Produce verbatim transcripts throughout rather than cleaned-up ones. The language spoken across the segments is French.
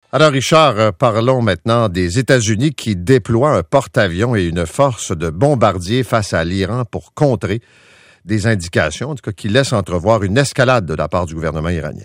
Alors Richard, euh, parlons maintenant des États-Unis qui déploient un porte-avions et une force de bombardiers face à l'Iran pour contrer des indications, en tout cas qui laissent entrevoir une escalade de la part du gouvernement iranien.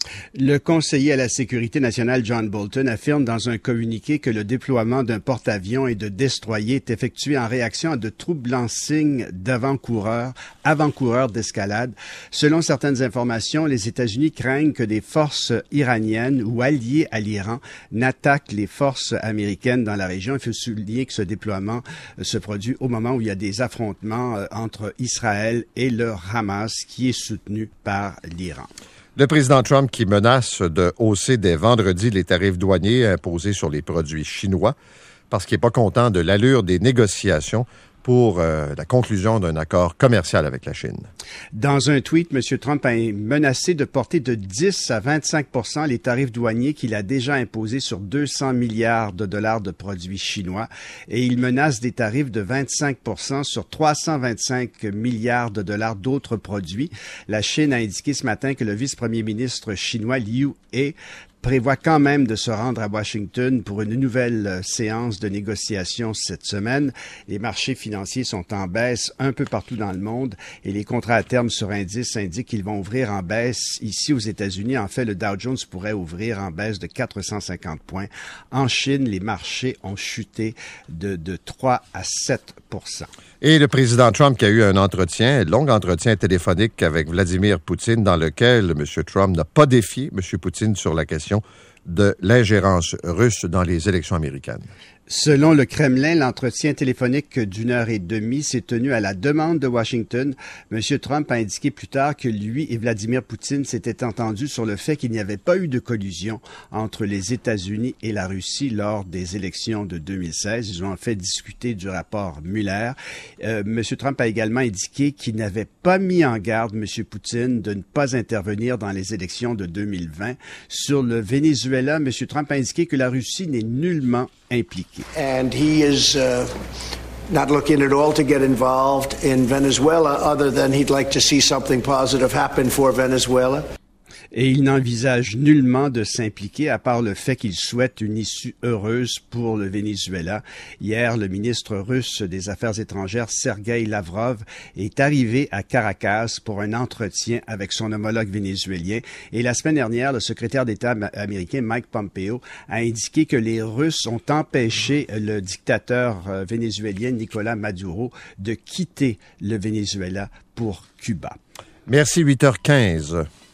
Le conseiller à la sécurité nationale John Bolton affirme dans un communiqué que le déploiement d'un porte-avions et de destroyers est effectué en réaction à de troublants signes d'avant-coureurs, avant-coureurs d'escalade. Selon certaines informations, les États-Unis craignent que des forces iraniennes ou alliées à l'Iran n'attaquent les forces américaines dans la région. Il faut souligner que ce déploiement se produit au moment où il y a des affrontements entre Israël et le Hamas qui est soutenu par l'Iran. Le président Trump qui menace de hausser dès vendredi les tarifs douaniers imposés sur les produits chinois parce qu'il n'est pas content de l'allure des négociations pour euh, la conclusion d'un accord commercial avec la Chine. Dans un tweet, M. Trump a menacé de porter de dix à vingt-cinq pour cent les tarifs douaniers qu'il a déjà imposés sur deux cents milliards de dollars de produits chinois et il menace des tarifs de vingt-cinq pour cent sur trois cent vingt-cinq milliards de dollars d'autres produits. La Chine a indiqué ce matin que le vice-premier ministre chinois Liu He prévoit quand même de se rendre à Washington pour une nouvelle séance de négociation cette semaine. Les marchés financiers sont en baisse un peu partout dans le monde et les contrats à terme sur indice indiquent qu'ils vont ouvrir en baisse ici aux États-Unis. En fait, le Dow Jones pourrait ouvrir en baisse de quatre cent cinquante points. En Chine, les marchés ont chuté de, de trois à sept pour cent. Et le président Trump qui a eu un entretien, un long entretien téléphonique avec Vladimir Poutine dans lequel M. Trump n'a pas défié M. Poutine sur la question de l'ingérence russe dans les élections américaines. Selon le Kremlin, l'entretien téléphonique d'une heure et demie s'est tenu à la demande de Washington. M. Trump a indiqué plus tard que lui et Vladimir Poutine s'étaient entendus sur le fait qu'il n'y avait pas eu de collusion entre les États-Unis et la Russie lors des élections de deux mille seize. Ils ont en fait discuté du rapport Mueller. Euh, M. Trump a également indiqué qu'il n'avait pas mis en garde M. Poutine de ne pas intervenir dans les élections de deux mille vingt. Sur le Venezuela, M. Trump a indiqué que la Russie n'est nullement impliquée. And he is uh, not looking at all to get involved in Venezuela, other than he'd like to see something positive happen for Venezuela. Et il n'envisage nullement de s'impliquer à part le fait qu'il souhaite une issue heureuse pour le Venezuela. Hier, le ministre russe des Affaires étrangères, Sergueï Lavrov, est arrivé à Caracas pour un entretien avec son homologue vénézuélien. Et la semaine dernière, le secrétaire d'État américain Mike Pompeo a indiqué que les Russes ont empêché le dictateur vénézuélien Nicolás Maduro de quitter le Venezuela pour Cuba. Merci, huit heures quinze.